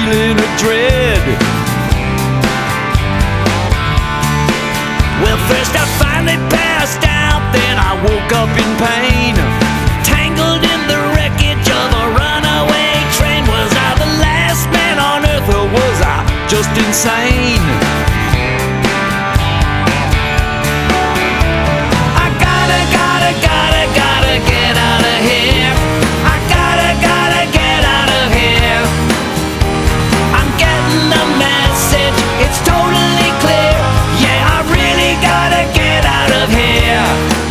feeling of dread. Well, first I finally passed out, then I woke up in pain, tangled in the wreckage of a runaway train. Was I the last man on earth, or was I just insane? I gotta get out of here. I gotta get out of here. I'm getting the message, it's totally clear. Yeah, I really gotta get out of here.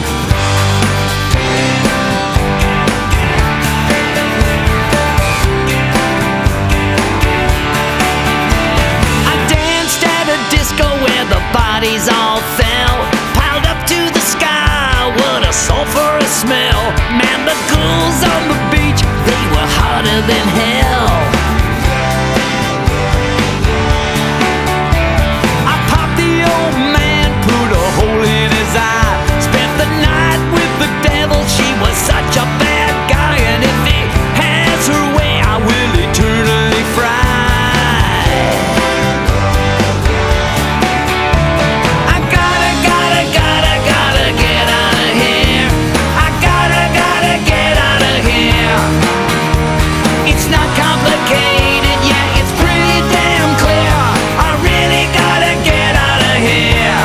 I danced at a disco where the bodies all fell, piled up to the sky. What a sulphurous smell. Man, the ghouls on the beach, they were hotter than hell. I popped the old man, put a hole in his eye, spent the night with the devil. She was such a bad guy, and if he has her way, I will eternally fry. I gotta get out of here. I gotta get out of here. It's not complicated, yeah, it's pretty damn clear. I really gotta get out of here.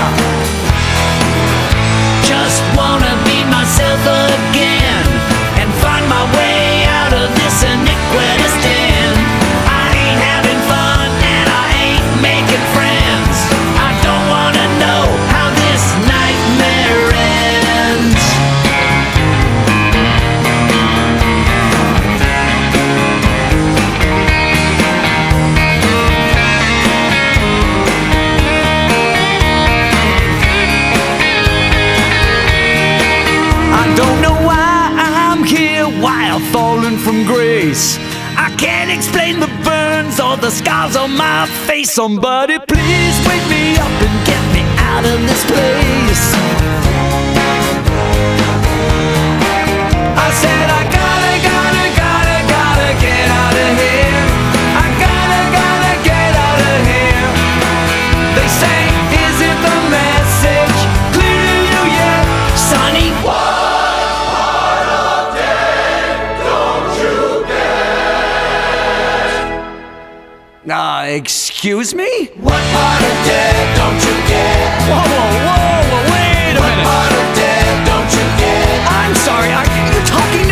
Just wanna be myself again and find my way out of this iniquitous den. I ain't having fun and I ain't making friends. I don't wanna know how this nightmare ends. I don't know why I'm here, why I've fallen from grace. I can't explain the burns or the scars on my face. Somebody please wake me up and get me out of this place. I said I gotta get out of here. I gotta get out of here. They say, is it the message clear to you yet, Sonny? Excuse me? What part of dead don't you get? Whoa, wait a minute. What part of dead don't you get? I'm sorry, are you talking